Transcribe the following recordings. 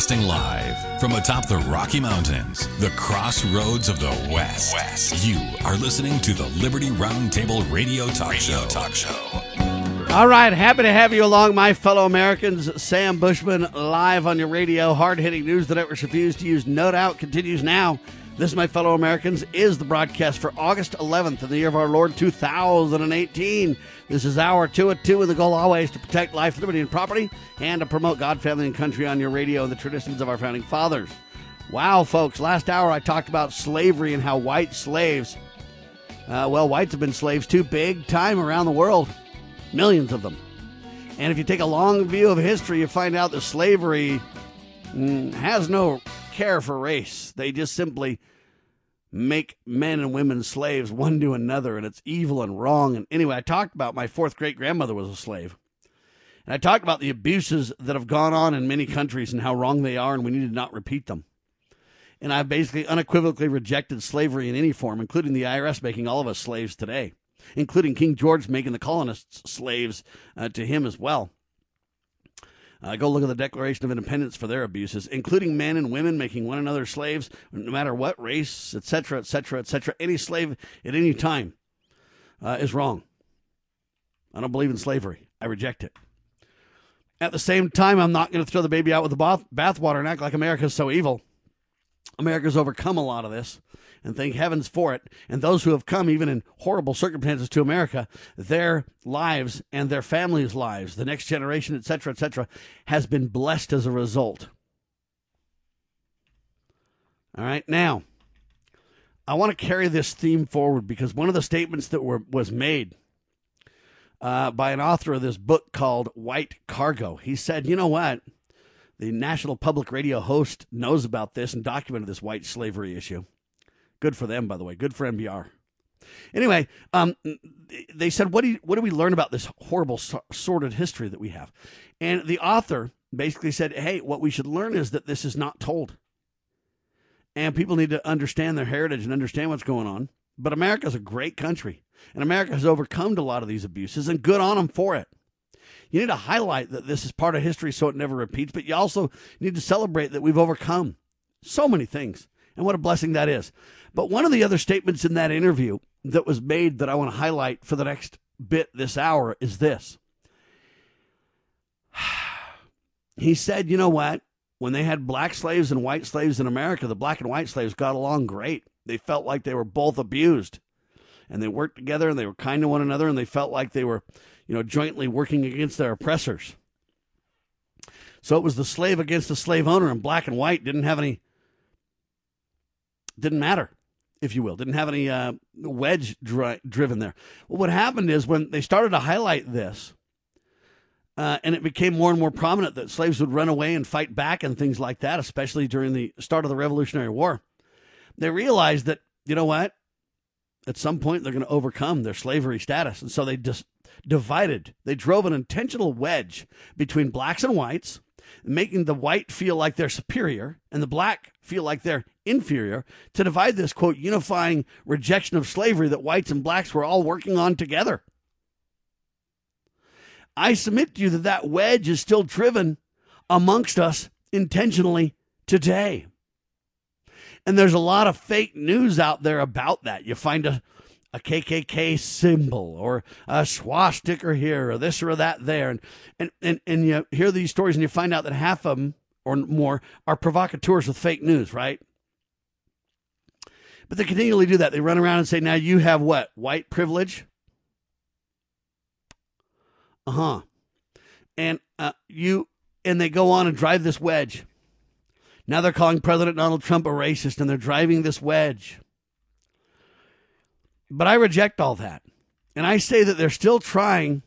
Broadcasting live from atop the Rocky Mountains, the crossroads of the West. You are listening to the Liberty Roundtable Radio Talk Show. All right, happy to have you along, my fellow Americans. Sam Bushman live on your radio. Hard-hitting news the networks refuse to use. No doubt continues now. This, my fellow Americans, is the broadcast for August 11th in the year of our Lord 2018. This is hour 2 at 2, and the goal always to protect life, liberty, and property, and to promote God, family, and country on your radio and the traditions of our founding fathers. Wow, folks, last hour I talked about slavery and how white slaves, whites have been slaves too, big time around the world. Millions of them. And if you take a long view of history, you find out that slavery has no care for race. They just simply make men and women slaves, one to another, and it's evil and wrong. And anyway, I talked about my fourth great-grandmother was a slave. And I talked about the abuses that have gone on in many countries and how wrong they are, and we need to not repeat them. And I've basically unequivocally rejected slavery in any form, including the IRS making all of us slaves today, including King George making the colonists slaves to him as well. Go look at the Declaration of Independence for their abuses, including men and women making one another slaves, no matter what race, etc., etc., etc. Any slave at any time is wrong. I don't believe in slavery. I reject it. At the same time, I'm not going to throw the baby out with the bathwater and act like America's so evil. America's overcome a lot of this, and thank heavens for it. And those who have come, even in horrible circumstances to America, their lives and their families' lives, the next generation, etc., has been blessed as a result. All right, now, I want to carry this theme forward because one of the statements that was made by an author of this book called White Cargo, he said, you know what? The National Public Radio host knows about this and documented this white slavery issue. Good for them, by the way. Good for NPR. Anyway, they said, what do we learn about this horrible, sordid history that we have? And the author basically said, hey, what we should learn is that this is not told. And people need to understand their heritage and understand what's going on. But America's a great country. And America has overcome a lot of these abuses, and good on them for it. You need to highlight that this is part of history so it never repeats, but you also need to celebrate that we've overcome so many things, and what a blessing that is. But one of the other statements in that interview that was made that I want to highlight for the next bit this hour is this. He said, you know what? When they had black slaves and white slaves in America, the black and white slaves got along great. They felt like they were both abused, and they worked together, and they were kind to one another, and they felt like they were jointly working against their oppressors. So it was the slave against the slave owner, and black and white didn't matter, if you will, didn't have any wedge driven there. Well, what happened is when they started to highlight this, and it became more and more prominent that slaves would run away and fight back and things like that, especially during the start of the Revolutionary War, they realized that, you know what, at some point they're going to overcome their slavery status. And so they just divided. They drove an intentional wedge between blacks and whites, making the white feel like they're superior and the black feel like they're inferior, to divide this, quote, unifying rejection of slavery that whites and blacks were all working on together. I submit to you that wedge is still driven amongst us intentionally today. And there's a lot of fake news out there about that. You find a KKK symbol or a swastika here or this or that there. And you hear these stories and you find out that half of them or more are provocateurs with fake news, right? But they continually do that. They run around and say, now you have what? White privilege? And they go on and drive this wedge. Now they're calling President Donald Trump a racist, and they're driving this wedge. But I reject all that. And I say that they're still trying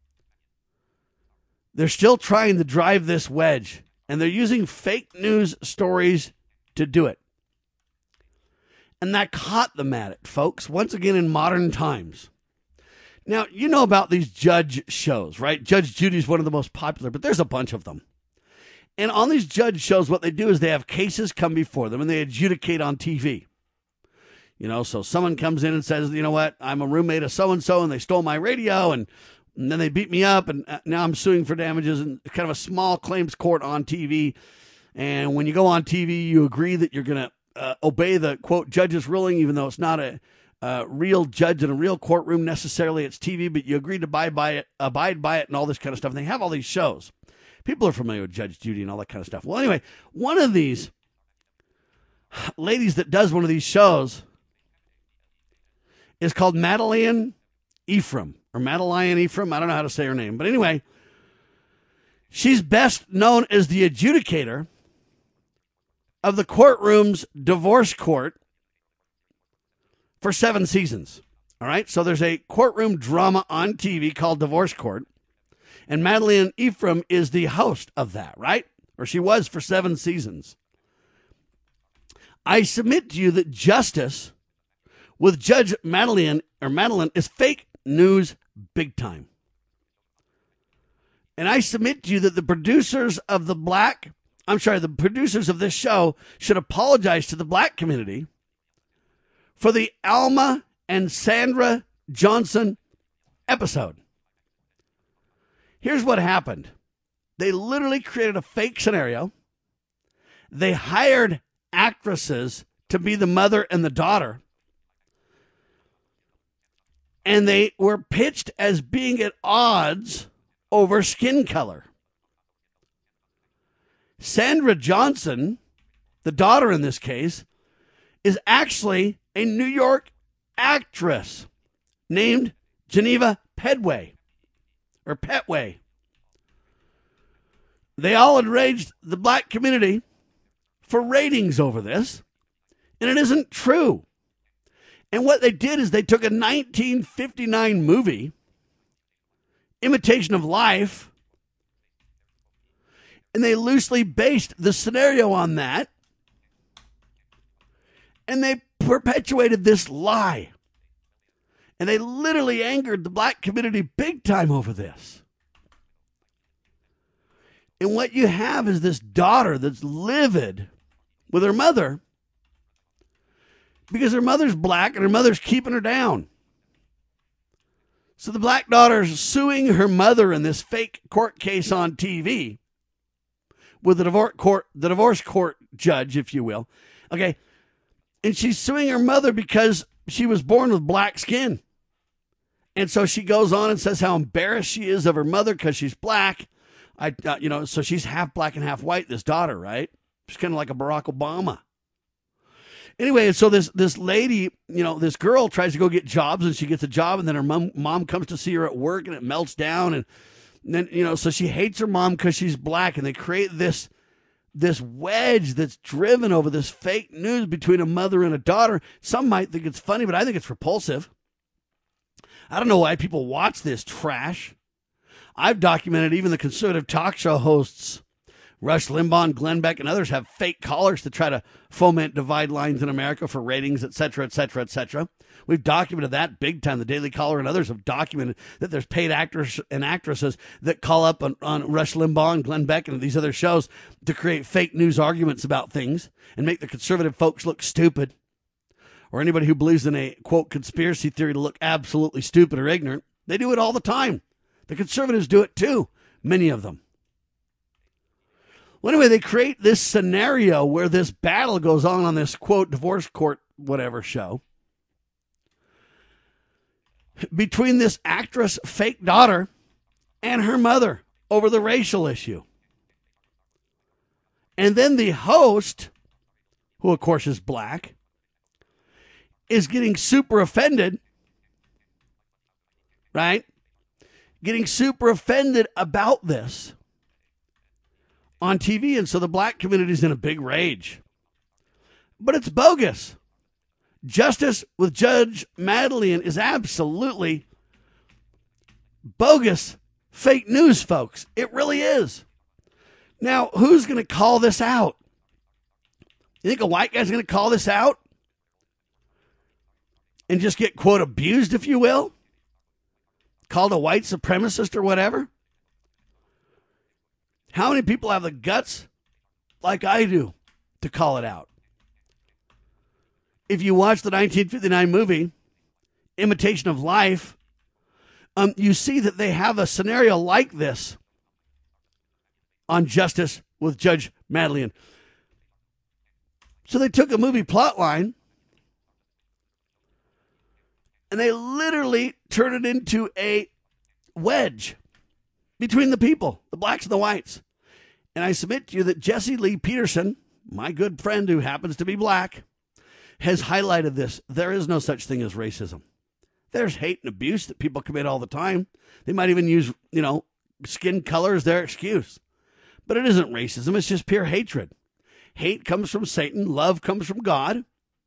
to drive this wedge. And they're using fake news stories to do it. And that caught them at it, folks, once again in modern times. Now, you know about these judge shows, right? Judge Judy's one of the most popular, but there's a bunch of them. And on these judge shows, what they do is they have cases come before them and they adjudicate on TV. So someone comes in and says, you know what, I'm a roommate of so-and-so and they stole my radio and then they beat me up and now I'm suing for damages, and kind of a small claims court on TV. And when you go on TV, you agree that you're going to obey the, quote, judge's ruling, even though it's not a real judge in a real courtroom necessarily. It's TV, but you agree to abide by it, and all this kind of stuff. And they have all these shows. People are familiar with Judge Judy and all that kind of stuff. Well, anyway, one of these ladies that does one of these shows is called Madeleine Ephraim, or Madeleine Ephraim. I don't know how to say her name. But anyway, she's best known as the adjudicator of the courtroom's divorce court for 7 seasons. All right, so there's a courtroom drama on TV called Divorce Court, and Madeleine Ephraim is the host of that, right? Or she was for 7 seasons. I submit to you that justice with Judge Madeleine is fake news big time. And I submit to you that the producers of the producers of this show should apologize to the black community for the Alma and Sandra Johnson episode. Here's what happened. They literally created a fake scenario. They hired actresses to be the mother and the daughter. And they were pitched as being at odds over skin color. Sandra Johnson, the daughter in this case, is actually a New York actress named Geneva Petway. They all enraged the black community for ratings over this, and it isn't true. And what they did is they took a 1959 movie, Imitation of Life, and they loosely based the scenario on that, and they perpetuated this lie. And they literally angered the black community big time over this. And what you have is this daughter that's livid with her mother because her mother's black and her mother's keeping her down. So the black daughter's suing her mother in this fake court case on TV with the divorce court judge, if you will. Okay. And she's suing her mother because she was born with black skin. And so she goes on and says how embarrassed she is of her mother because she's black. So she's half black and half white, this daughter, right? She's kind of like a Barack Obama. Anyway, and so this lady, this girl tries to go get jobs, and she gets a job, and then her mom comes to see her at work, and it melts down. And then, so she hates her mom because she's black, and they create this wedge that's driven over this fake news between a mother and a daughter. Some might think it's funny, but I think it's repulsive. I don't know why people watch this trash. I've documented even the conservative talk show hosts, Rush Limbaugh and Glenn Beck and others, have fake callers to try to foment divide lines in America for ratings, et cetera, et cetera, et cetera. We've documented that big time. The Daily Caller and others have documented that there's paid actors and actresses that call up on Rush Limbaugh and Glenn Beck and these other shows to create fake news arguments about things and make the conservative folks look stupid, or anybody who believes in a, quote, conspiracy theory to look absolutely stupid or ignorant. They do it all the time. The conservatives do it too, many of them. Well, anyway, they create this scenario where this battle goes on this, quote, divorce court, whatever show, between this actress' fake daughter and her mother over the racial issue. And then the host, who of course is black, is getting super offended, right? Getting super offended about this on TV. And so the black community is in a big rage. But it's bogus. Justice with Judge Madeleine is absolutely bogus fake news, folks. It really is. Now, who's going to call this out? You think a white guy's going to call this out? And just get, quote, abused, if you will? Called a white supremacist or whatever? How many people have the guts, like I do, to call it out? If you watch the 1959 movie, Imitation of Life, you see that they have a scenario like this on Justice with Judge Madeleine. So they took a movie plot line and they literally turned it into a wedge between the people, the blacks and the whites. And I submit to you that Jesse Lee Peterson, my good friend who happens to be black, has highlighted this. There is no such thing as racism. There's hate and abuse that people commit all the time. They might even use, skin color as their excuse. But it isn't racism. It's just pure hatred. Hate comes from Satan. Love comes from God.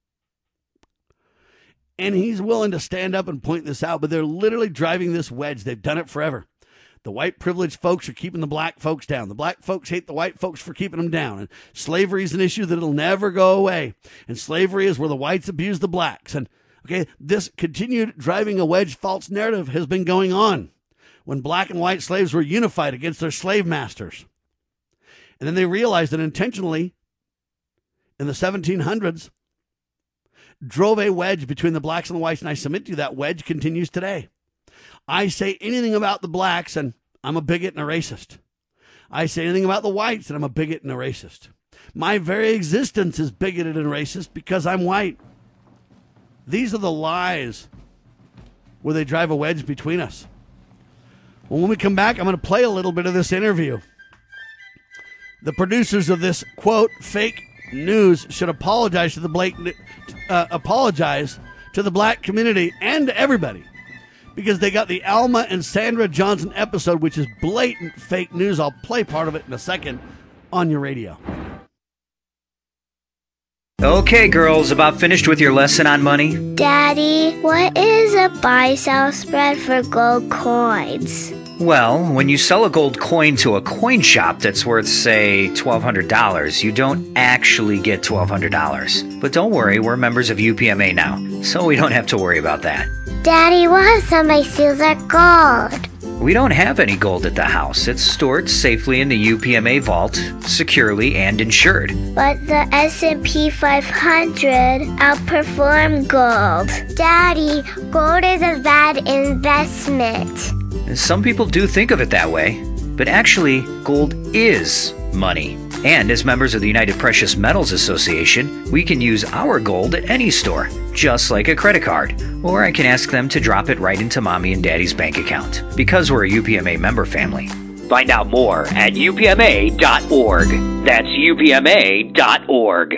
And he's willing to stand up and point this out. But they're literally driving this wedge. They've done it forever. The white privileged folks are keeping the black folks down. The black folks hate the white folks for keeping them down. And slavery is an issue that'll never go away. And slavery is where the whites abuse the blacks. And this continued driving a wedge false narrative has been going on when black and white slaves were unified against their slave masters. And then they realized that intentionally, in the 1700s, drove a wedge between the blacks and the whites. And I submit to you that wedge continues today. I say anything about the blacks and I'm a bigot and a racist. I say anything about the whites and I'm a bigot and a racist. My very existence is bigoted and racist because I'm white. These are the lies where they drive a wedge between us. Well, when we come back, I'm going to play a little bit of this interview. The producers of this, quote, fake news should apologize to the black community and everybody because they got the Alma and Sandra Johnson episode, which is blatant fake news. I'll play part of it in a second on your radio. Okay, girls, about finished with your lesson on money? Daddy, what is a buy-sell spread for gold coins? Well, when you sell a gold coin to a coin shop that's worth, say, $1,200, you don't actually get $1,200. But don't worry, we're members of UPMA now, so we don't have to worry about that. Daddy, what if somebody steals our gold? We don't have any gold at the house. It's stored safely in the UPMA vault, securely and insured. But the S&P 500 outperformed gold. Daddy, gold is a bad investment. Some people do think of it that way, but actually, gold is money. And as members of the United Precious Metals Association, we can use our gold at any store, just like a credit card. Or I can ask them to drop it right into Mommy and Daddy's bank account, because we're a UPMA member family. Find out more at upma.org. That's upma.org.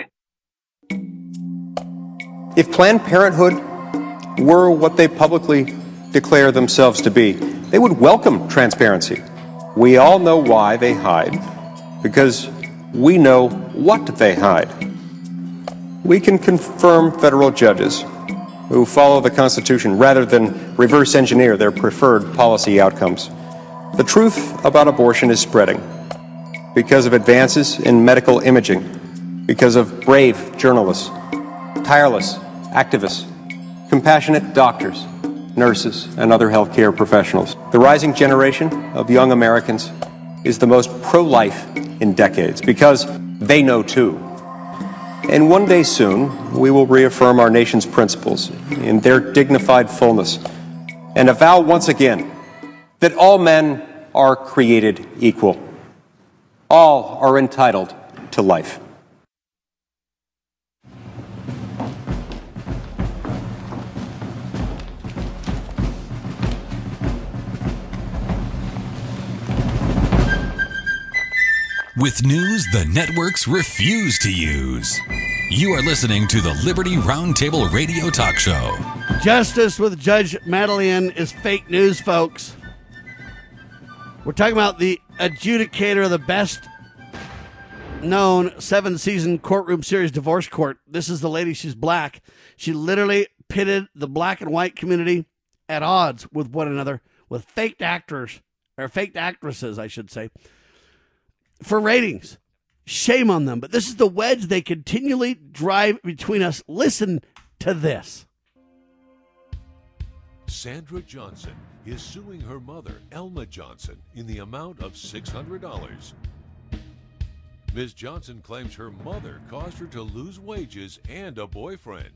If Planned Parenthood were what they publicly declare themselves to be, they would welcome transparency. We all know why they hide, because we know what they hide. We can confirm federal judges who follow the Constitution rather than reverse engineer their preferred policy outcomes. The truth about abortion is spreading because of advances in medical imaging, because of brave journalists, tireless activists, compassionate doctors, nurses, and other healthcare professionals. The rising generation of young Americans is the most pro-life in decades because they know too. And one day soon, we will reaffirm our nation's principles in their dignified fullness and avow once again that all men are created equal. All are entitled to life. With news the networks refuse to use. You are listening to the Liberty Roundtable Radio Talk Show. Justice with Judge Madeleine is fake news, folks. We're talking about the adjudicator of the best known 7-season courtroom series, Divorce Court. This is the lady. She's black. She literally pitted the black and white community at odds with one another with faked actors, or faked actresses, I should say, for ratings. Shame on them. But this is the wedge they continually drive between us. Listen to this. Sandra Johnson is suing her mother, Elma Johnson, in the amount of $600. Ms. Johnson claims her mother caused her to lose wages and a boyfriend.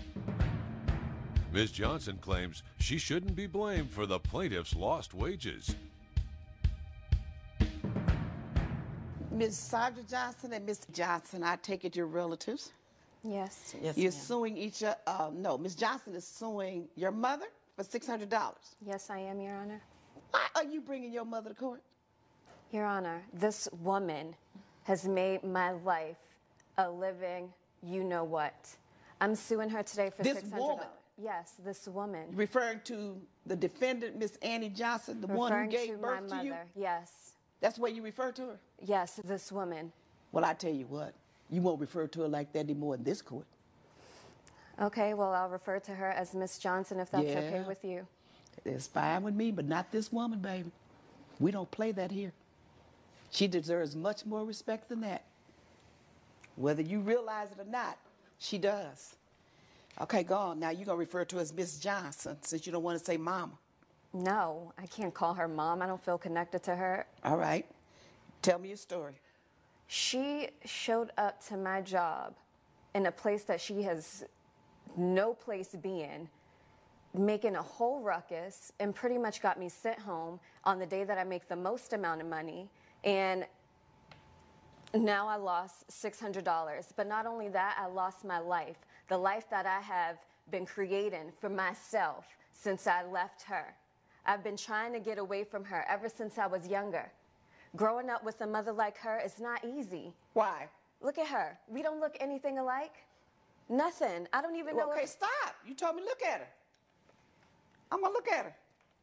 Ms. Johnson claims she shouldn't be blamed for the plaintiff's lost wages. Ms. Sandra Johnson and Mr. Johnson, I take it you're relatives? Yes. Yes, you're suing each other. No, Ms. Johnson is suing your mother for $600. Yes, I am, Your Honor. Why are you bringing your mother to court? Your Honor, this woman has made my life a living you-know-what. I'm suing her today for $600. This woman? Yes, this woman. Referring to the defendant, Miss Annie Johnson, the one who gave birth to you? Yes. That's the way you refer to her? Yes, this woman. Well, I tell you what, you won't refer to her like that anymore in this court. Okay, well, I'll refer to her as Miss Johnson if that's okay with you. It's fine with me, but not this woman, baby. We don't play that here. She deserves much more respect than that. Whether you realize it or not, she does. Okay, go on. Now you're going to refer to her as Miss Johnson since you don't want to say mama. No, I can't call her mom. I don't feel connected to her. All right. Tell me your story. She showed up to my job in a place that she has no place being, making a whole ruckus, and pretty much got me sent home on the day that I make the most amount of money. And now I lost $600. But not only that, I lost my life, the life that I have been creating for myself since I left her. I've been trying to get away from her ever since I was younger. Growing up with a mother like her is not easy. Why? Look at her. We don't look anything alike. Nothing. I don't even know. Okay, stop. You told me look at her. I'm going to look at her.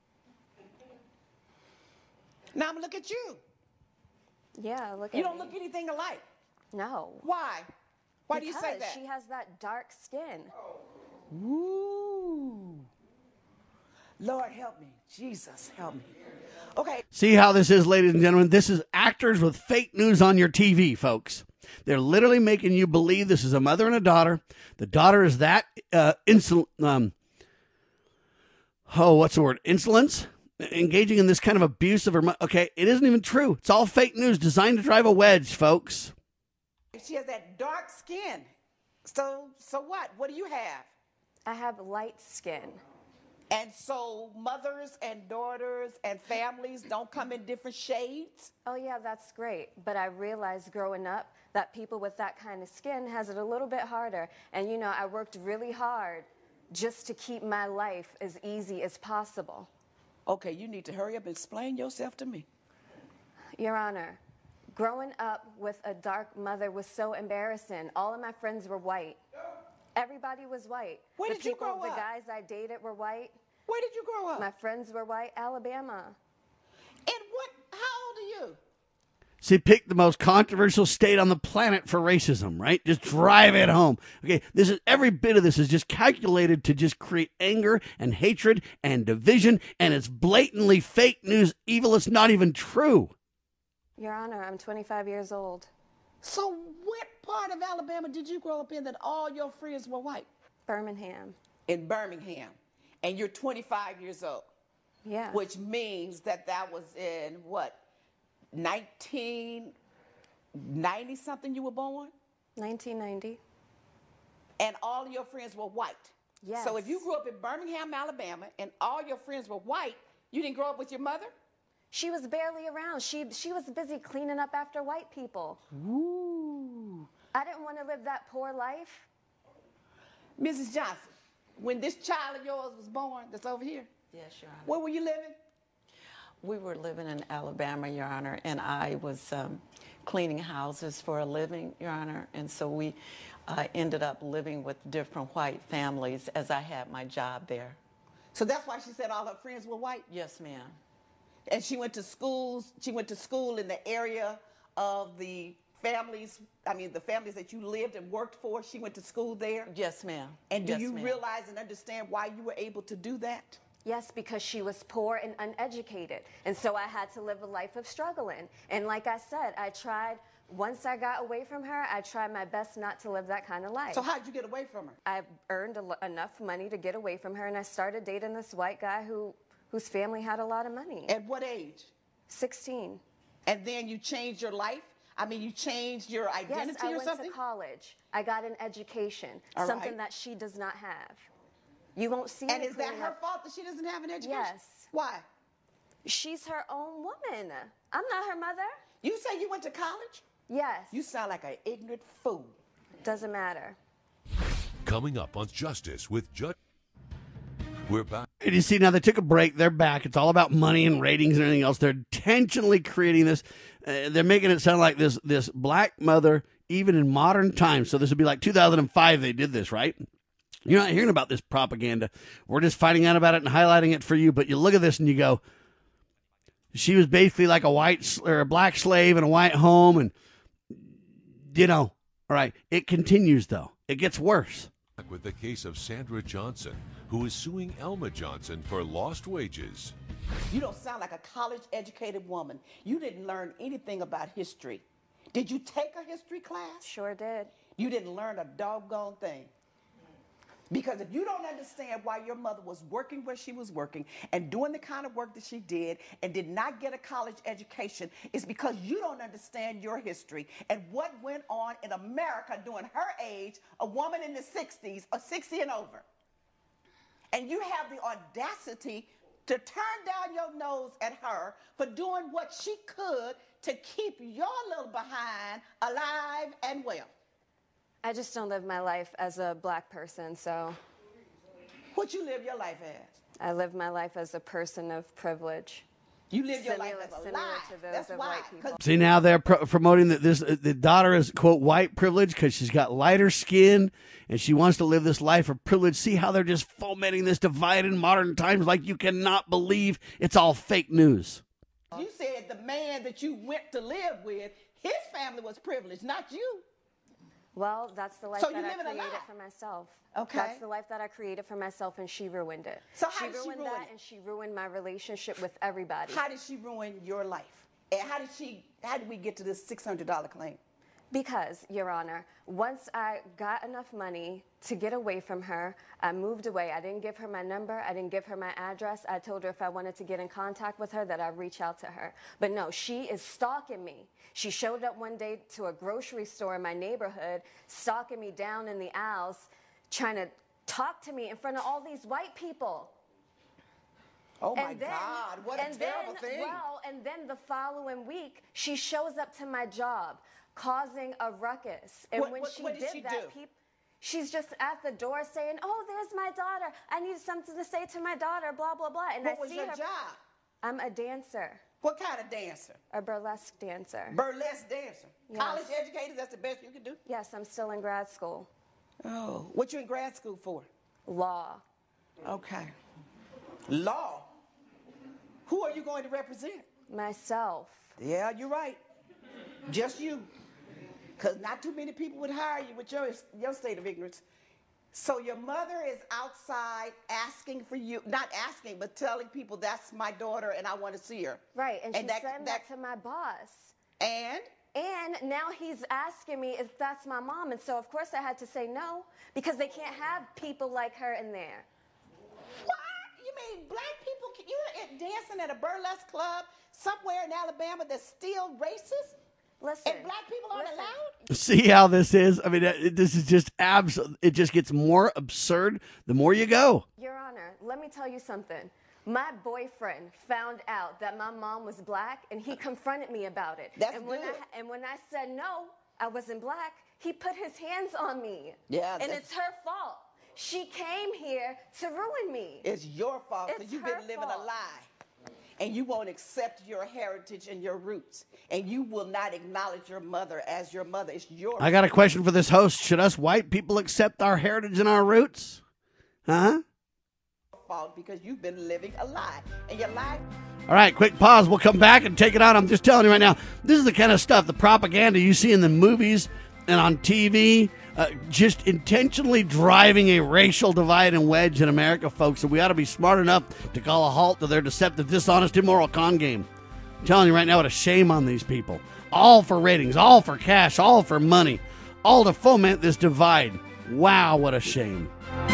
Now I'm going to look at you. Yeah, look at You don't me. look anything alike. No. Why? Why do you say that? Because she has that dark skin. Ooh. Lord, help me. Jesus, help me. Okay. See how this is, ladies and gentlemen? This is actors with fake news on your TV, folks. They're literally making you believe this is a mother and a daughter. The daughter is that insolence? Engaging in this kind of abuse of her. Okay, it isn't even true. It's all fake news designed to drive a wedge, folks. She has that dark skin. So what? What do you have? I have light skin. And so mothers and daughters and families don't come in different shades? Oh, yeah, that's great. But I realized growing up that people with that kind of skin has it a little bit harder. And, you know, I worked really hard just to keep my life as easy as possible. Okay, you need to hurry up and explain yourself to me. Your Honor, growing up with a dark mother was so embarrassing. All of my friends were white. Everybody was white. Where did you grow up? The guys I dated were white. Where did you grow up? My friends were white. Alabama. And how old are you? See, pick the most controversial state on the planet for racism, right? Just drive it home. Okay, every bit of this is just calculated to just create anger and hatred and division, and it's blatantly fake news, evil. It's not even true. Your Honor, I'm 25 years old. So what part of Alabama did you grow up in that all your friends were white? Birmingham. In Birmingham. And you're 25 years old. Yeah. Which means that was in what? 1990 something you were born? 1990. And all of your friends were white? Yes. So if you grew up in Birmingham, Alabama, and all your friends were white, you didn't grow up with your mother? She was barely around. She was busy cleaning up after white people. Ooh. I didn't want to live that poor life. Mrs. Johnson, when this child of yours was born, that's over here. Yes, Your Honor. Where were you living? We were living in Alabama, Your Honor, and I was cleaning houses for a living, Your Honor, and so we ended up living with different white families as I had my job there. So that's why she said all her friends were white? Yes, ma'am. And she went to school in the area of the families that you lived and worked for. She went to school there? Yes, ma'am. And do you realize and understand why you were able to do that? Yes, because she was poor and uneducated. And so I had to live a life of struggling. And like I said, once I got away from her, I tried my best not to live that kind of life. So how'd you get away from her? I earned enough money to get away from her, and I started dating this white guy whose family had a lot of money. At what age? 16. And then you changed your life? I mean, you changed your identity or something? Yes, I went to college. I got an education, something that she does not have. You won't see And is that her fault that she doesn't have an education? Yes. Why? She's her own woman. I'm not her mother. You say you went to college? Yes. You sound like an ignorant fool. Doesn't matter. Coming up on Justice with Judge. We're back. And you see, now they took a break. They're back. It's all about money and ratings and everything else. They're intentionally creating this. They're making it sound like this black mother, even in modern times. So this would be like 2005 they did this, right? You're not hearing about this propaganda. We're just finding out about it and highlighting it for you. But you look at this and you go, she was basically like a black slave in a white home. And, all right, it continues, though. It gets worse. With the case of Sandra Johnson, who is suing Elma Johnson for lost wages. You don't sound like a college-educated woman. You didn't learn anything about history. Did you take a history class? Sure did. You didn't learn a doggone thing. Because if you don't understand why your mother was working where she was working and doing the kind of work that she did and did not get a college education, it's because you don't understand your history and what went on in America during her age, a woman in the 60s or 60 and over. And you have the audacity to turn down your nose at her for doing what she could to keep your little behind alive and well. I just don't live my life as a black person, so. What you live your life as? I live my life as a person of privilege. You live your life as a similar lie. to those That's of why. white people. See, now they're promoting that the daughter is, quote, white privilege because she's got lighter skin and she wants to live this life of privilege. See how they're just fomenting this divide in modern times like you cannot believe. It's all fake news. You said the man that you went to live with, his family was privileged, not you. Well, that's the life So that you I live in a created lie. for myself. Okay. That's the life that I created for myself, and she ruined it. So how did she ruined ruin that, it? and she ruined my relationship with everybody. How did she ruin your life? And how did we get to this $600 claim? Because, Your Honor, once I got enough money to get away from her, I moved away. I didn't give her my number. I didn't give her my address. I told her if I wanted to get in contact with her that I'd reach out to her. But no, she is stalking me. She showed up one day to a grocery store in my neighborhood, stalking me down in the aisles, trying to talk to me in front of all these white people. Oh, my God, what a terrible thing. Well, and then the following week, she shows up to my job, causing a ruckus. And when she what did she do? She's just at the door saying, "Oh, there's my daughter. I need something to say to my daughter, blah, blah, blah." And What was your job? I'm a dancer. What kind of dancer? A burlesque dancer. Burlesque dancer. Yes. College educated, that's the best you can do? Yes, I'm still in grad school. Oh, what you in grad school for? Law. Okay. Law? Who are you going to represent? Myself. Yeah, you're right. Just you. Because not too many people would hire you with your state of ignorance. So your mother is outside asking for you, not asking, but telling people that's my daughter and I want to see her. Right, and she's saying that to my boss. And? And now he's asking me if that's my mom. And so, of course, I had to say no, because they can't have people like her in there. What? You mean black people, you're dancing at a burlesque club somewhere in Alabama that's still racist? Listen. And black people aren't allowed? See how this is? I mean, this is just it just gets more absurd the more you go. Your Honor, let me tell you something. My boyfriend found out that my mom was black, and he confronted me about it. That's and when good. when I said no, I wasn't black, he put his hands on me. Yeah. And it's her fault. She came here to ruin me. It's your fault because It's you've been her living fault. a lie. And you won't accept your heritage and your roots. And you will not acknowledge your mother as your mother. It's your I got a question for this host. Should us white people accept our heritage and our roots? Huh? fault because you've been living a lie. And your life... All right, quick pause. We'll come back and take it on. I'm just telling you right now, this is the kind of stuff, the propaganda you see in the movies and on TV, just intentionally driving a racial divide and wedge in America, folks. And we ought to be smart enough to call a halt to their deceptive, dishonest, immoral con game. I'm telling you right now, what a shame on these people. All for ratings, all for cash, all for money, all to foment this divide. Wow, what a shame.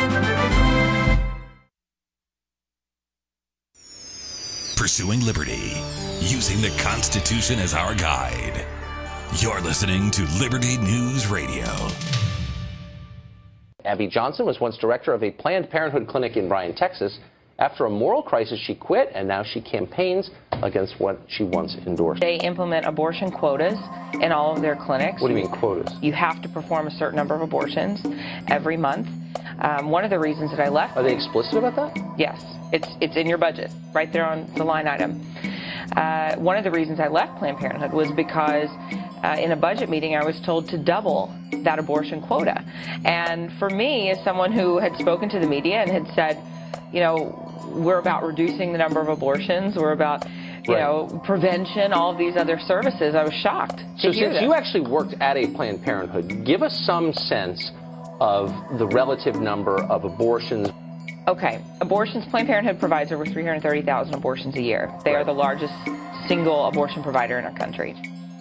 Pursuing liberty, using the Constitution as our guide. You're listening to Liberty News Radio. Abby Johnson was once director of a Planned Parenthood clinic in Bryan, Texas. After a moral crisis, she quit, and now she campaigns against what she once endorsed. They implement abortion quotas in all of their clinics. What do you mean quotas? You have to perform a certain number of abortions every month. One of the reasons that I left... Are they explicit about that? Yes. It's in your budget, right there on the line item. One of the reasons I left Planned Parenthood was because in a budget meeting I was told to double that abortion quota. And for me, as someone who had spoken to the media and had said, you know, we're about reducing the number of abortions, we're about, you know, prevention, all of these other services, I was shocked to hear since that. you actually worked at a Planned Parenthood, give us some sense of the relative number of abortions. Okay, abortions, Planned Parenthood provides over 330,000 abortions a year. They are the largest single abortion provider in our country.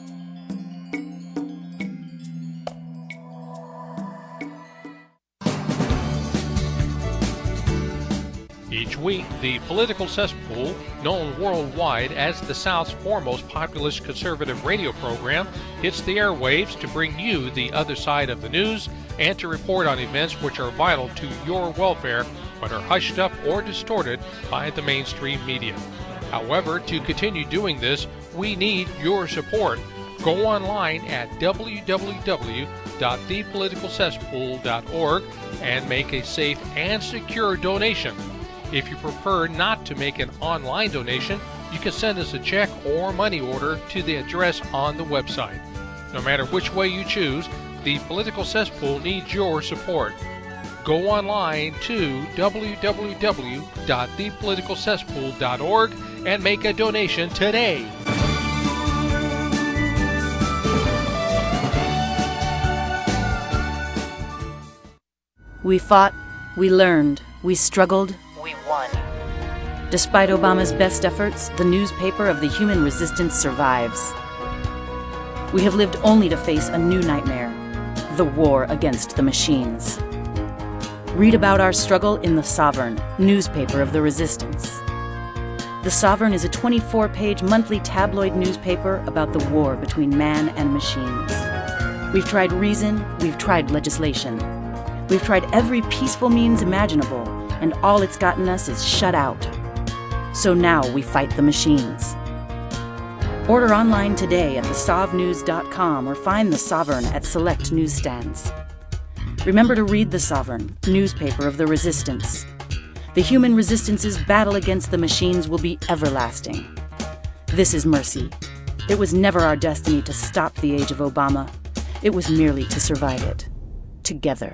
Each week, the Political Cesspool, known worldwide as the South's foremost populist conservative radio program, hits the airwaves to bring you the other side of the news and to report on events which are vital to your welfare but are hushed up or distorted by the mainstream media. However, to continue doing this, we need your support. Go online at www.thepoliticalcesspool.org and make a safe and secure donation. If you prefer not to make an online donation, you can send us a check or money order to the address on the website. No matter which way you choose, the Political Cesspool needs your support. Go online to www.thepoliticalcesspool.org and make a donation today. We fought, we learned, we struggled, we won. Despite Obama's best efforts, the newspaper of the human resistance survives. We have lived only to face a new nightmare, the war against the machines. Read about our struggle in The Sovereign, newspaper of the resistance. The Sovereign is a 24-page monthly tabloid newspaper about the war between man and machines. We've tried reason, we've tried legislation. We've tried every peaceful means imaginable, and all it's gotten us is shut out. So now we fight the machines. Order online today at thesovnews.com or find The Sovereign at select newsstands. Remember to read The Sovereign, newspaper of the resistance. The human resistance's battle against the machines will be everlasting. This is mercy. It was never our destiny to stop the age of Obama. It was merely to survive it. Together.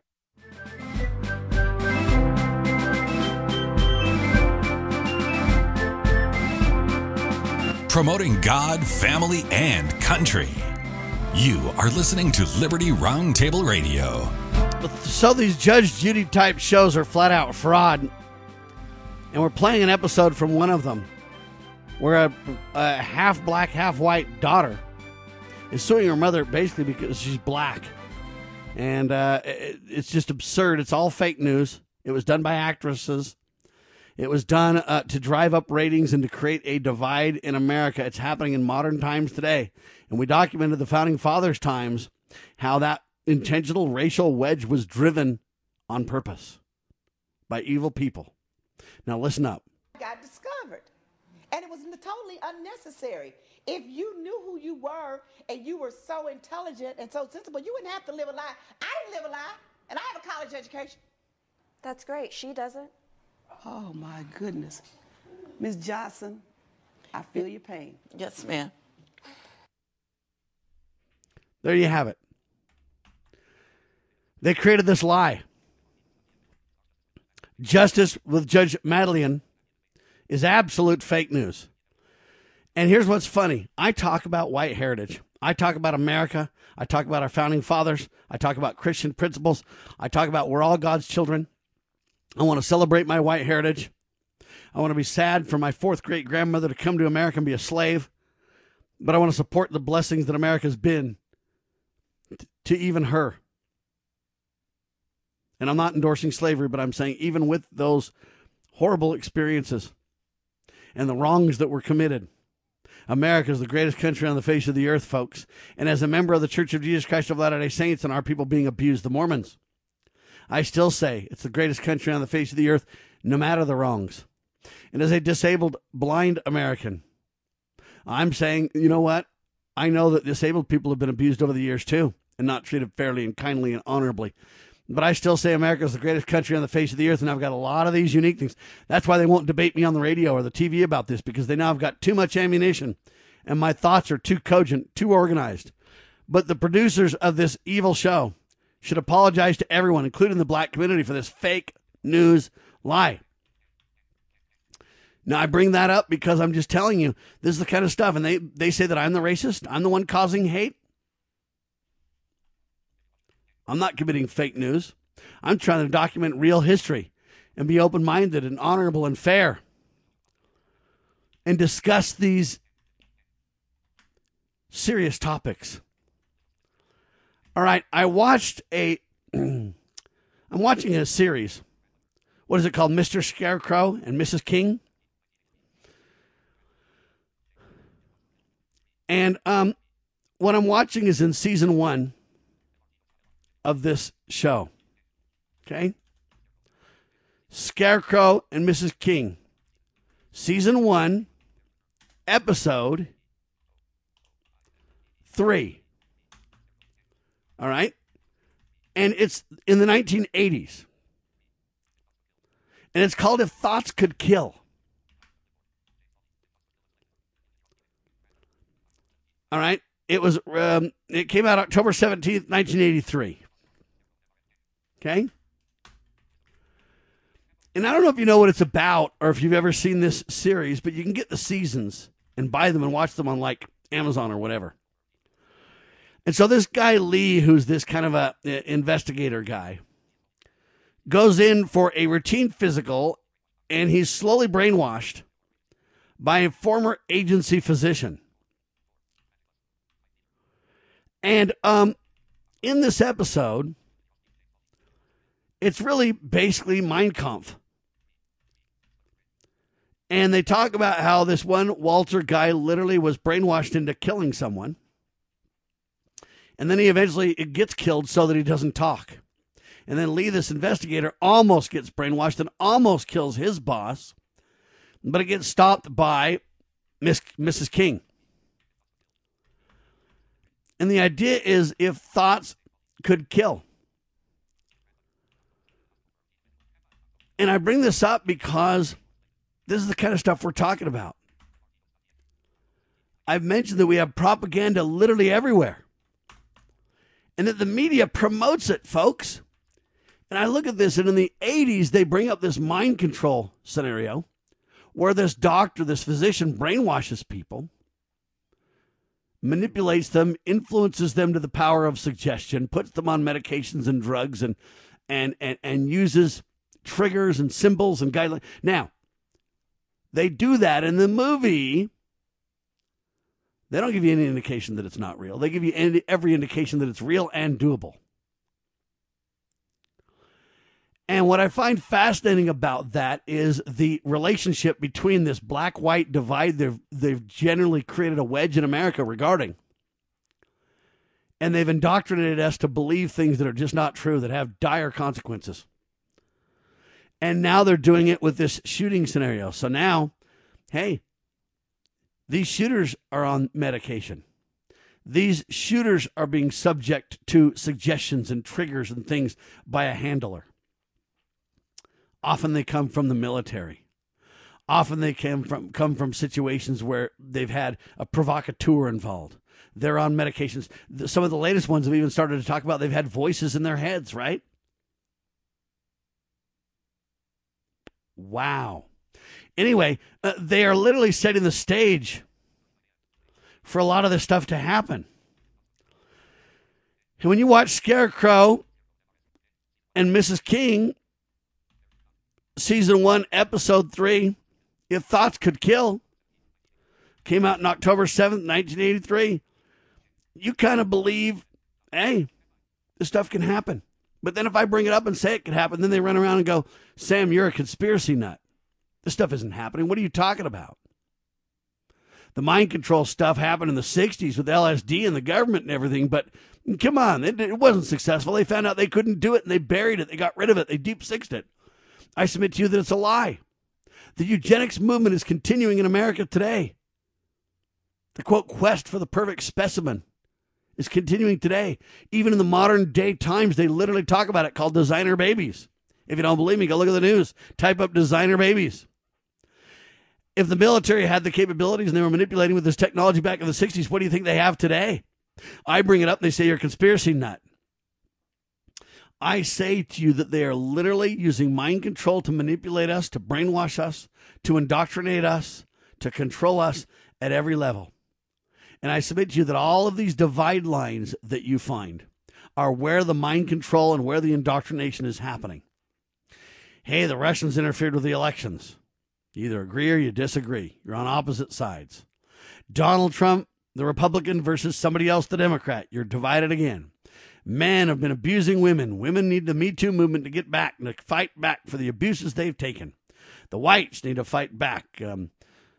Promoting God, family, and country. You are listening to Liberty Roundtable Radio. So these Judge Judy type shows are flat out fraud. And we're playing an episode from one of them where a half black, half white daughter is suing her mother basically because she's black. And it's just absurd. It's all fake news. It was done by actresses. It was done to drive up ratings and to create a divide in America. It's happening in modern times today. And we documented the Founding Fathers' times, how that intentional racial wedge was driven on purpose by evil people. Now listen up. Got discovered. And it was totally unnecessary. If you knew who you were and you were so intelligent and so sensible, you wouldn't have to live a lie. I didn't live a lie, and I have a college education. That's great. She doesn't. Oh, my goodness. Ms. Johnson, I feel your pain. Yes, ma'am. There you have it. They created this lie. Justice with Judge Madeleine is absolute fake news. And here's what's funny. I talk about white heritage. I talk about America. I talk about our founding fathers. I talk about Christian principles. I talk about we're all God's children. I want to celebrate my white heritage. I want to be sad for my fourth great grandmother to come to America and be a slave. But I want to support the blessings that America's been to even her. And I'm not endorsing slavery, but I'm saying even with those horrible experiences and the wrongs that were committed, America is the greatest country on the face of the earth, folks. And as a member of the Church of Jesus Christ of Latter-day Saints and our people being abused, the Mormons, I still say it's the greatest country on the face of the earth no matter the wrongs. And as a disabled, blind American, I'm saying, you know what? I know that disabled people have been abused over the years too, and not treated fairly and kindly and honorably. But I still say America is the greatest country on the face of the earth, and I've got a lot of these unique things. That's why they won't debate me on the radio or the TV about this, because they now have got too much ammunition, and my thoughts are too cogent, too organized. But the producers of this evil show should apologize to everyone, including the black community, for this fake news lie. Now, I bring that up because I'm just telling you, this is the kind of stuff, and they say that I'm the racist, I'm the one causing hate. I'm not committing fake news. I'm trying to document real history and be open-minded and honorable and fair and discuss these serious topics. All right, I'm watching a series. What is it called? Mr. Scarecrow and Mrs. King. And what I'm watching is in season 1 of this show. Okay? Scarecrow and Mrs. King. Season 1, episode 3. All right? And it's in the 1980s. And it's called If Thoughts Could Kill. All right? It came out October 17th, 1983. Okay? And I don't know if you know what it's about or if you've ever seen this series, but you can get the seasons and buy them and watch them on like Amazon or whatever. And so this guy Lee, who's this kind of a investigator guy, goes in for a routine physical, and he's slowly brainwashed by a former agency physician. And in this episode, it's really basically Mein Kampf. And they talk about how this one Walter guy literally was brainwashed into killing someone. And then he eventually gets killed so that he doesn't talk. And then Lee, this investigator, almost gets brainwashed and almost kills his boss. But it gets stopped by Mrs. King. And the idea is if thoughts could kill. And I bring this up because this is the kind of stuff we're talking about. I've mentioned that we have propaganda literally everywhere. And that the media promotes it, folks. And I look at this, and in the 80s, they bring up this mind control scenario where this doctor, this physician, brainwashes people, manipulates them, influences them to the power of suggestion, puts them on medications and drugs, and uses triggers and symbols and guidelines. Now, they do that in the movie. They don't give you any indication that it's not real. They give you every indication that it's real and doable. And what I find fascinating about that is the relationship between this black-white divide they've generally created a wedge in America regarding. And they've indoctrinated us to believe things that are just not true, that have dire consequences. And now they're doing it with this shooting scenario. So now, hey, these shooters are on medication. These shooters are being subject to suggestions and triggers and things by a handler. Often they come from the military. Often they come from situations where they've had a provocateur involved. They're on medications. Some of the latest ones have even started to talk about they've had voices in their heads, right? Wow. Anyway, they are literally setting the stage for a lot of this stuff to happen. And when you watch Scarecrow and Mrs. King, Season 1, Episode 3, If Thoughts Could Kill, came out on October 7th, 1983, you kind of believe, hey, this stuff can happen. But then if I bring it up and say it could happen, then they run around and go, Sam, you're a conspiracy nut. This stuff isn't happening. What are you talking about? The mind control stuff happened in the 60s with LSD and the government and everything, but come on, it wasn't successful. They found out they couldn't do it, and they buried it. They got rid of it. They deep-sixed it. I submit to you that it's a lie. The eugenics movement is continuing in America today. The, quote, quest for the perfect specimen is continuing today. Even in the modern day times, they literally talk about it, called designer babies. If you don't believe me, go look at the news. Type up designer babies. If the military had the capabilities and they were manipulating with this technology back in the 60s, what do you think they have today? I bring it up, they say you're a conspiracy nut. I say to you that they are literally using mind control to manipulate us, to brainwash us, to indoctrinate us, to control us at every level. And I submit to you that all of these divide lines that you find are where the mind control and where the indoctrination is happening. Hey, the Russians interfered with the elections. You either agree or you disagree. You're on opposite sides. Donald Trump, the Republican, versus somebody else, the Democrat. You're divided again. Men have been abusing women. Women need the Me Too movement to get back and to fight back for the abuses they've taken. The whites need to fight back. The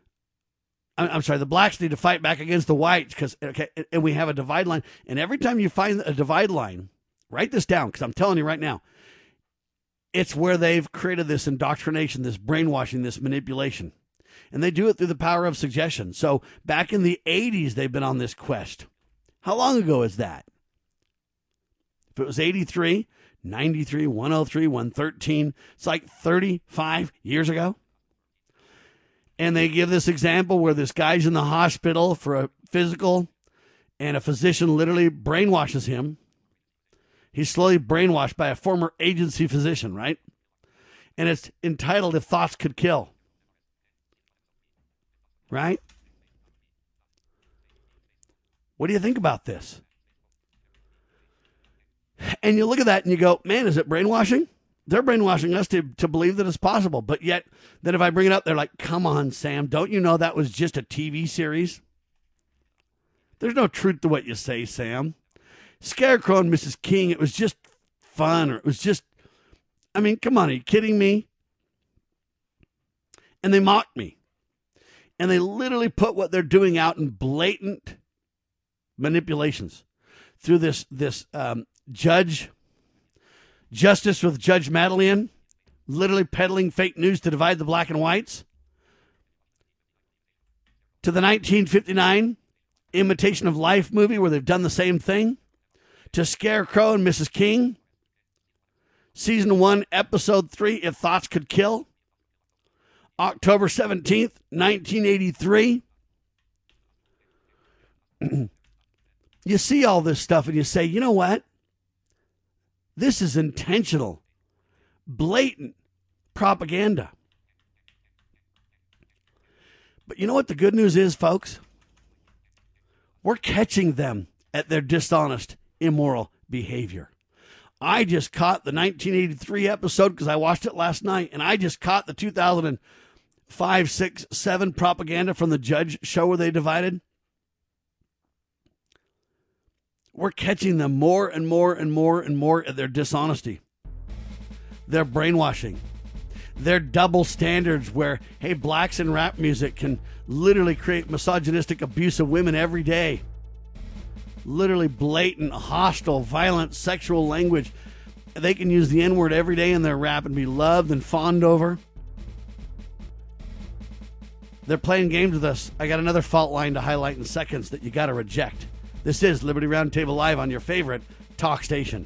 blacks need to fight back against the whites, and we have a divide line. And every time you find a divide line, write this down, because I'm telling you right now, it's where they've created this indoctrination, this brainwashing, this manipulation. And they do it through the power of suggestion. So back in the 80s, they've been on this quest. How long ago is that? If it was 83, 93, 103, 113, it's like 35 years ago. And they give this example where this guy's in the hospital for a physical, and a physician literally brainwashes him. He's slowly brainwashed by a former agency physician, right? And it's entitled If Thoughts Could Kill. Right? What do you think about this? And you look at that and you go, man, is it brainwashing? They're brainwashing us to believe that it's possible. But yet, then if I bring it up, they're like, come on, Sam, don't you know that was just a TV series? There's no truth to what you say, Sam. Scarecrow and Mrs. King, it was just fun, or it was just, I mean, come on, are you kidding me? And they mocked me. And they literally put what they're doing out in blatant manipulations through this Justice with Judge Madeleine, literally peddling fake news to divide the black and whites, to the 1959 Imitation of Life movie where they've done the same thing, to Scarecrow and Mrs. King, Season 1, Episode 3, If Thoughts Could Kill, October 17th, 1983. You see all this stuff and you say, you know what? This is intentional, blatant propaganda. But you know what the good news is, folks? We're catching them at their dishonest, immoral behavior. I just caught the 1983 episode because I watched it last night, and I just caught the 2005, 6, 7 propaganda from the Judge show where they divided. We're catching them more and more and more and more at their dishonesty, their brainwashing, their double standards where, hey, blacks in rap music can literally create misogynistic abuse of women every day. Literally blatant, hostile, violent, sexual language. They can use the N-word every day in their rap and be loved and fawned over. They're playing games with us. I got another fault line to highlight in seconds that you got to reject. This is Liberty Roundtable Live on your favorite talk station.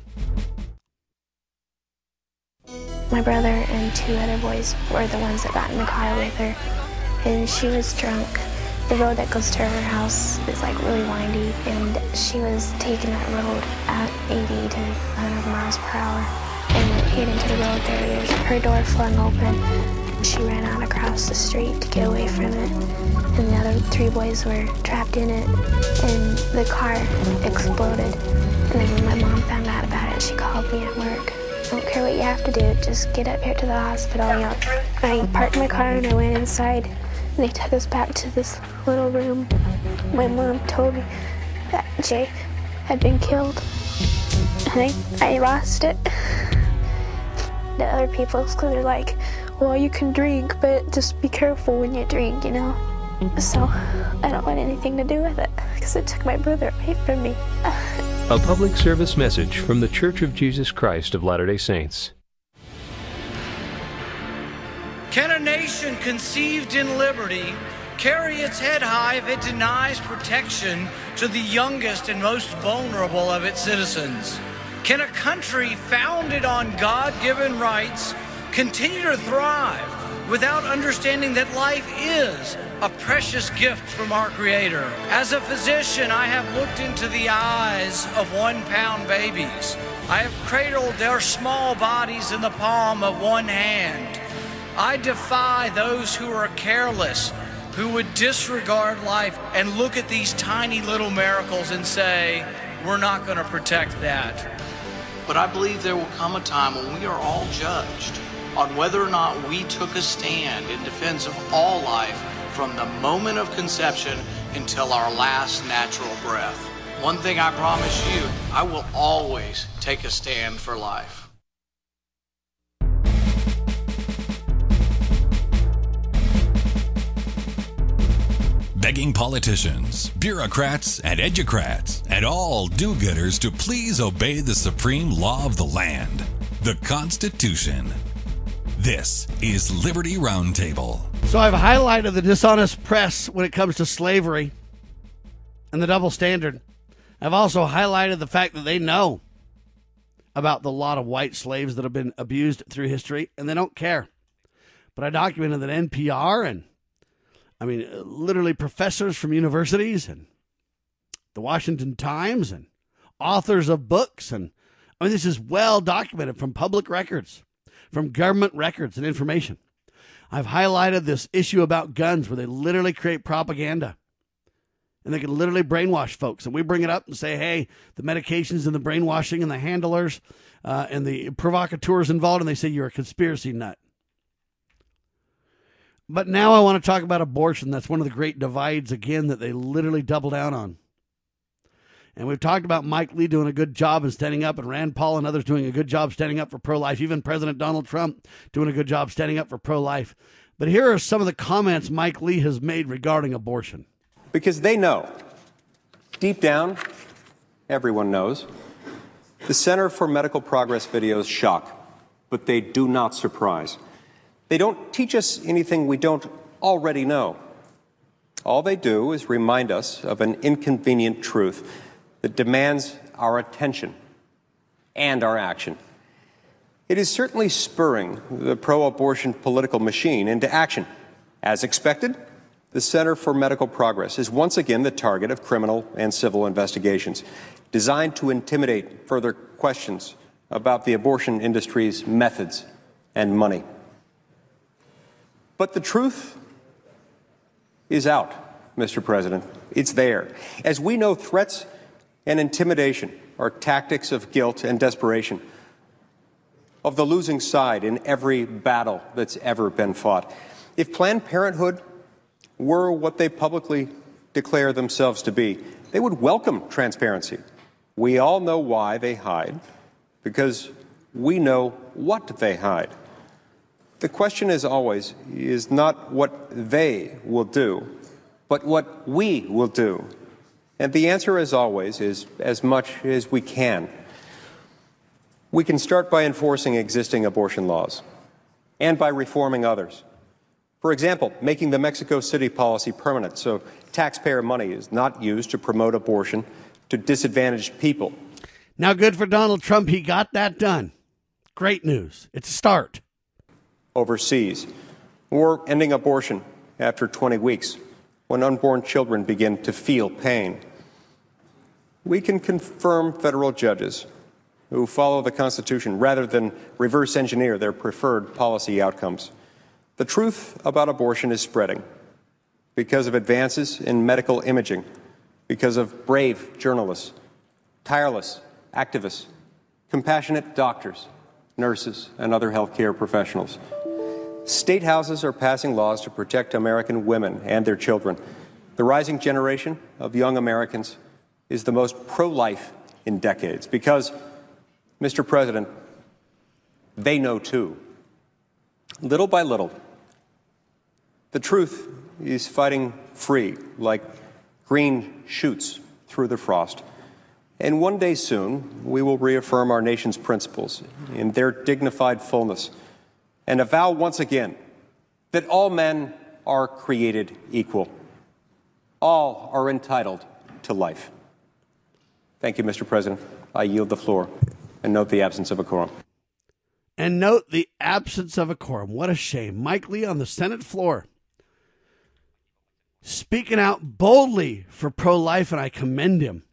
My brother and 2 other boys were the ones that got in the car with her, and she was drunk. The road that goes to her house is like really windy, and she was taking that road at 80 to 100 miles per hour and hit into the road barriers. Her door flung open. She ran out across the street to get away from it, and the other 3 boys were trapped in it, and the car exploded. And then when my mom found out about it, she called me at work. I don't care what you have to do, just get up here to the hospital. You know, I parked my car and I went inside. They took us back to this little room. My mom told me that Jay had been killed. And I lost it. The other people, because they're like, well, you can drink, but just be careful when you drink, you know? So I don't want anything to do with it, because it took my brother away from me. A public service message from The Church of Jesus Christ of Latter-day Saints. Can a nation conceived in liberty carry its head high if it denies protection to the youngest and most vulnerable of its citizens? Can a country founded on God-given rights continue to thrive without understanding that life is a precious gift from our Creator? As a physician, I have looked into the eyes of 1-pound babies. I have cradled their small bodies in the palm of one hand. I defy those who are careless, who would disregard life and look at these tiny little miracles and say, we're not going to protect that. But I believe there will come a time when we are all judged on whether or not we took a stand in defense of all life from the moment of conception until our last natural breath. One thing I promise you, I will always take a stand for life. Begging politicians, bureaucrats, and educrats, and all do-gooders to please obey the supreme law of the land, the Constitution. This is Liberty Roundtable. So I've highlighted the dishonest press when it comes to slavery and the double standard. I've also highlighted the fact that they know about the lot of white slaves that have been abused through history, and they don't care. But I documented that NPR and literally professors from universities and the Washington Times and authors of books. And this is well documented from public records, from government records and information. I've highlighted this issue about guns where they literally create propaganda and they can literally brainwash folks. And we bring it up and say, hey, the medications and the brainwashing and the handlers and the provocateurs involved. And they say you're a conspiracy nut. But now I want to talk about abortion. That's one of the great divides, again, that they literally double down on. And we've talked about Mike Lee doing a good job in standing up, and Rand Paul and others doing a good job standing up for pro-life, even President Donald Trump doing a good job standing up for pro-life. But here are some of the comments Mike Lee has made regarding abortion. Because they know, deep down, everyone knows, the Center for Medical Progress videos shock, but they do not surprise. They don't teach us anything we don't already know. All they do is remind us of an inconvenient truth that demands our attention and our action. It is certainly spurring the pro-abortion political machine into action. As expected, the Center for Medical Progress is once again the target of criminal and civil investigations designed to intimidate further questions about the abortion industry's methods and money. But the truth is out, Mr. President. It's there. As we know, threats and intimidation are tactics of guilt and desperation, of the losing side in every battle that's ever been fought. If Planned Parenthood were what they publicly declare themselves to be, they would welcome transparency. We all know why they hide, because we know what they hide. The question, as always, is not what they will do, but what we will do. And the answer, as always, is as much as we can. We can start by enforcing existing abortion laws and by reforming others. For example, making the Mexico City policy permanent so taxpayer money is not used to promote abortion to disadvantaged people. Now, good for Donald Trump. He got that done. Great news. It's a start. Overseas, or ending abortion after 20 weeks when unborn children begin to feel pain. We can confirm federal judges who follow the Constitution rather than reverse engineer their preferred policy outcomes. The truth about abortion is spreading because of advances in medical imaging, because of brave journalists, tireless activists, compassionate doctors, nurses, and other healthcare professionals. State houses are passing laws to protect American women and their children. The rising generation of young Americans is the most pro-life in decades because, Mr. President, they know too. Little by little, the truth is fighting free like green shoots through the frost. And one day soon, we will reaffirm our nation's principles in their dignified fullness and avow once again that all men are created equal. All are entitled to life. Thank you, Mr. President. I yield the floor and note the absence of a quorum. And note the absence of a quorum. What a shame. Mike Lee on the Senate floor, speaking out boldly for pro-life, and I commend him.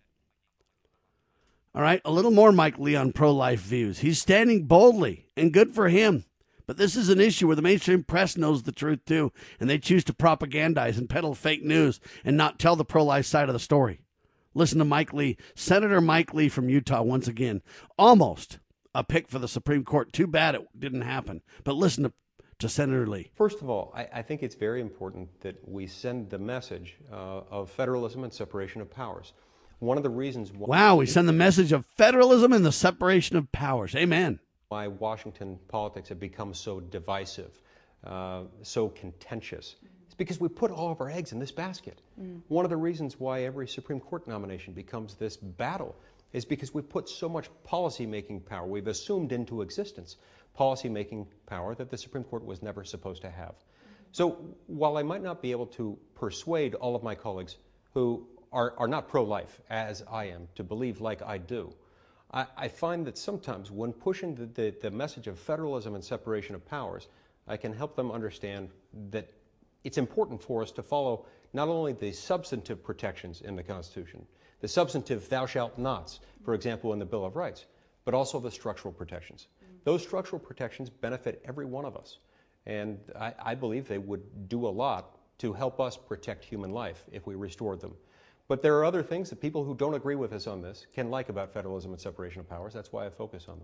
All right, a little more Mike Lee on pro-life views. He's standing boldly, and good for him. But this is an issue where the mainstream press knows the truth, too, and they choose to propagandize and peddle fake news and not tell the pro-life side of the story. Listen to Mike Lee, Senator Mike Lee from Utah, once again. Almost a pick for the Supreme Court. Too bad it didn't happen. But listen to Senator Lee. First of all, I think it's very important that we send the message of federalism and separation of powers. One of the reasons why... Wow, we send the message of federalism and the separation of powers. Amen. Why Washington politics have become so divisive, so contentious. It's because we put all of our eggs in this basket. One of the reasons why every Supreme Court nomination becomes this battle is because we put so much policy-making power. We've assumed into existence policy-making power that the Supreme Court was never supposed to have. So while I might not be able to persuade all of my colleagues who are not pro-life, as I am, to believe like I do, I find that sometimes when pushing the message of federalism and separation of powers, I can help them understand that it's important for us to follow not only the substantive protections in the Constitution, the substantive thou shalt nots, for example, in the Bill of Rights, but also the structural protections. Those structural protections benefit every one of us, and I believe they would do a lot to help us protect human life if we restored them. But there are other things that people who don't agree with us on this can like about federalism and separation of powers. That's why I focus on them.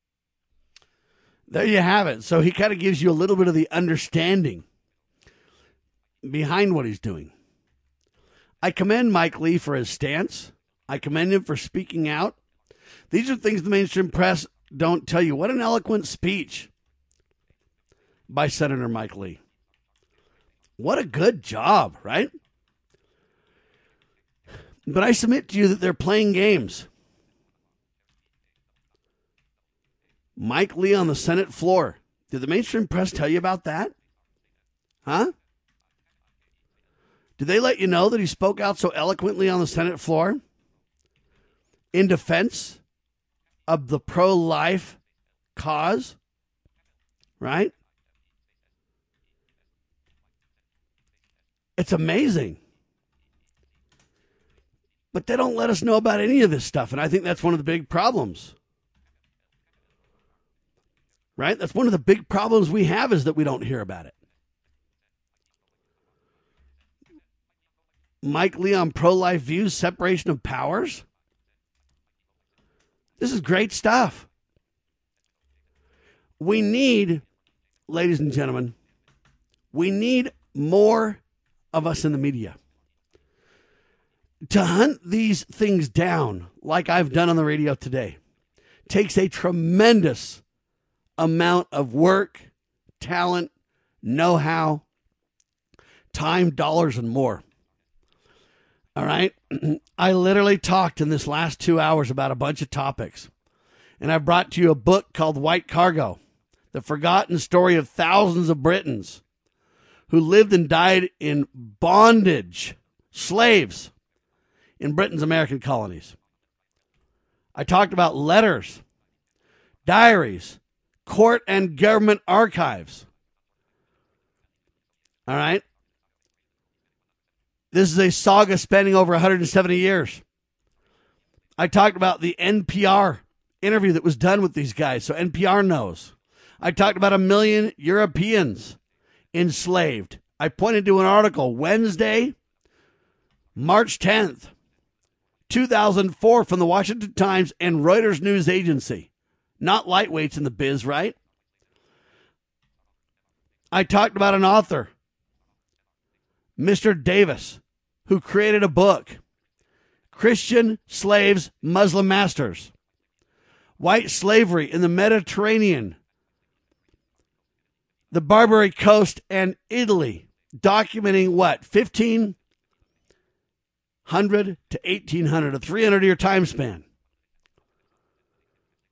There you have it. So he kind of gives you a little bit of the understanding behind what he's doing. I commend Mike Lee for his stance. I commend him for speaking out. These are things the mainstream press don't tell you. What an eloquent speech by Senator Mike Lee. What a good job, right? But I submit to you that they're playing games. Mike Lee on the Senate floor. Did the mainstream press tell you about that? Huh? Did they let you know that he spoke out so eloquently on the Senate floor in defense of the pro-life cause? Right? It's amazing. But they don't let us know about any of this stuff, and I think that's one of the big problems. Right? That's one of the big problems we have, is that we don't hear about it. Mike Lee on pro-life views, separation of powers. This is great stuff. We need, ladies and gentlemen, we need more of us in the media to hunt these things down like I've done on the radio today. Takes a tremendous amount of work, talent, know-how, time, dollars, and more. All right? I literally talked in this last 2 hours about a bunch of topics. And I brought to you a book called White Cargo, the forgotten story of thousands of Britons who lived and died in bondage, slaves, in Britain's American colonies. I talked about letters, diaries, court and government archives. All right? This is a saga spanning over 170 years. I talked about the NPR interview that was done with these guys, so NPR knows. I talked about 1 million Europeans enslaved. I pointed to an article Wednesday, March 10th, 2004 from the Washington Times and Reuters News Agency. Not lightweights in the biz, right? I talked about an author, Mr. Davis, who created a book, Christian Slaves, Muslim Masters, White Slavery in the Mediterranean, the Barbary Coast, and Italy, documenting what, 1500 to 1800, a 300-year time span.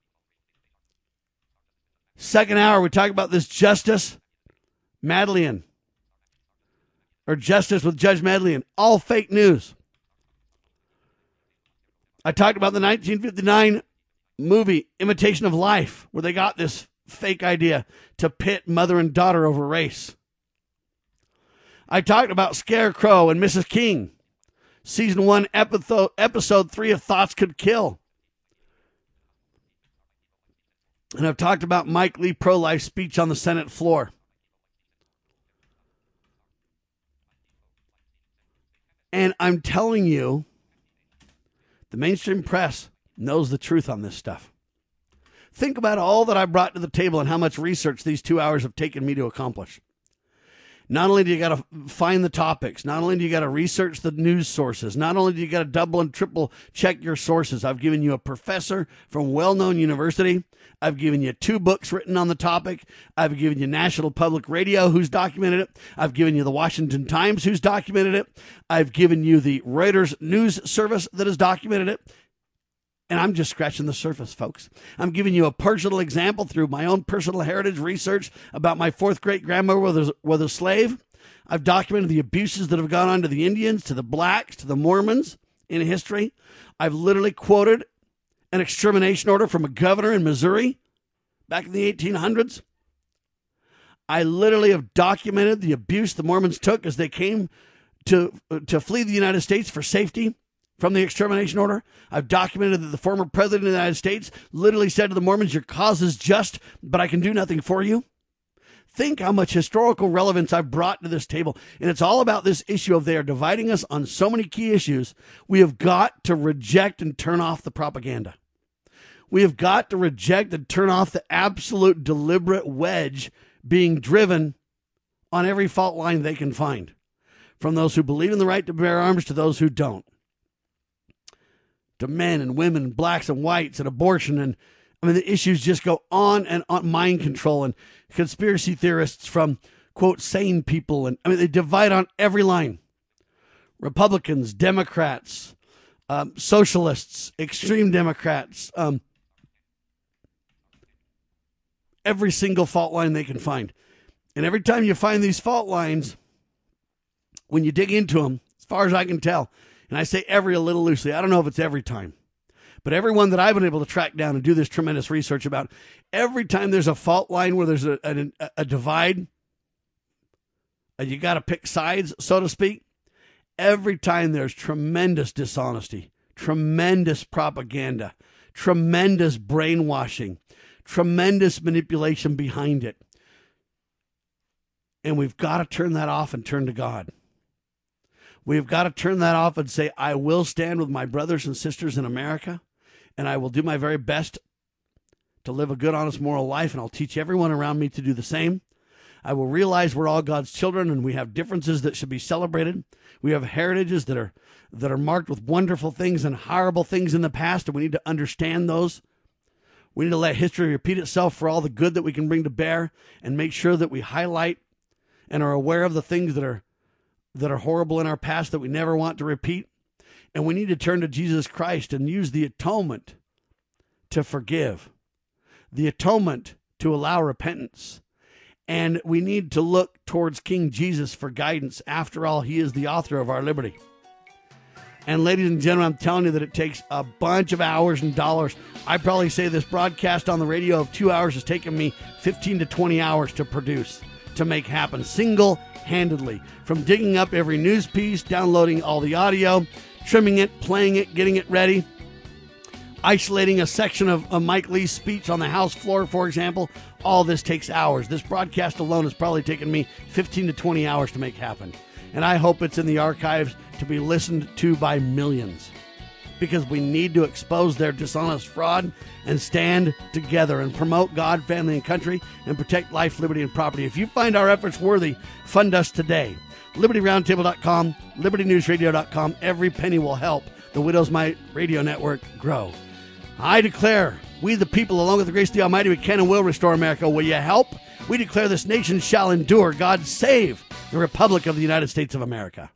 Second hour, we talk about this Justice Madeleine or Justice with Judge Medley, all fake news. I talked about the 1959 movie Imitation of Life, where they got this fake idea to pit mother and daughter over race. I talked about Scarecrow and Mrs. King, season 1, episode 3 of Thoughts Could Kill. And I've talked about Mike Lee pro-life speech on the Senate floor. And I'm telling you, the mainstream press knows the truth on this stuff. Think about all that I brought to the table and how much research these 2 hours have taken me to accomplish. Not only do you got to find the topics, not only do you got to research the news sources, not only do you got to double and triple check your sources. I've given you a professor from a well-known university. I've given you 2 books written on the topic. I've given you National Public Radio, who's documented it. I've given you the Washington Times, who's documented it. I've given you the Reuters news service that has documented it. And I'm just scratching the surface, folks. I'm giving you a personal example through my own personal heritage research about my 4th great-grandmother was a slave. I've documented the abuses that have gone on to the Indians, to the blacks, to the Mormons in history. I've literally quoted an extermination order from a governor in Missouri back in the 1800s. I literally have documented the abuse the Mormons took as they came to flee the United States for safety from the extermination order. I've documented that the former president of the United States literally said to the Mormons, "Your cause is just, but I can do nothing for you." Think how much historical relevance I've brought to this table. And it's all about this issue of they are dividing us on so many key issues. We have got to reject and turn off the propaganda. We have got to reject and turn off the absolute deliberate wedge being driven on every fault line they can find, from those who believe in the right to bear arms to those who don't, to men and women and blacks and whites and abortion. And I mean, the issues just go on and on. Mind control and conspiracy theorists from, quote, sane people. And I mean, they divide on every line. Republicans, Democrats, socialists, extreme Democrats, every single fault line they can find. And every time you find these fault lines, when you dig into them, as far as I can tell, and I say every a little loosely, I don't know if it's every time, but every one that I've been able to track down and do this tremendous research about, every time there's a fault line where there's a divide, and you got to pick sides, so to speak, every time there's tremendous dishonesty, tremendous propaganda, tremendous brainwashing, tremendous manipulation behind it. And we've got to turn that off and turn to God. We've got to turn that off and say, I will stand with my brothers and sisters in America, and I will do my very best to live a good, honest, moral life, and I'll teach everyone around me to do the same. I will realize we're all God's children, and we have differences that should be celebrated. We have heritages that are marked with wonderful things and horrible things in the past, and we need to understand those. We need to let history repeat itself for all the good that we can bring to bear, and make sure that we highlight and are aware of the things that are horrible in our past that we never want to repeat. And we need to turn to Jesus Christ and use the atonement to forgive, the atonement to allow repentance. And we need to look towards King Jesus for guidance. After all, he is the author of our liberty. And ladies and gentlemen, I'm telling you that it takes a bunch of hours and dollars. I probably say this broadcast on the radio of 2 hours has taken me 15 to 20 hours to produce, to make happen single-handedly. From digging up every news piece, downloading all the audio, trimming it, playing it, getting it ready, isolating a section of Mike Lee's speech on the House floor, for example. All this takes hours. This broadcast alone has probably taken me 15 to 20 hours to make happen. And I hope it's in the archives to be listened to by millions, because we need to expose their dishonest fraud and stand together and promote God, family, and country, and protect life, liberty, and property. If you find our efforts worthy, fund us today. LibertyRoundtable.com, LibertyNewsRadio.com. Every penny will help the Widows Might Radio Network grow. I declare, we the people, along with the grace of the Almighty, we can and will restore America. Will you help? We declare this nation shall endure. God save the Republic of the United States of America.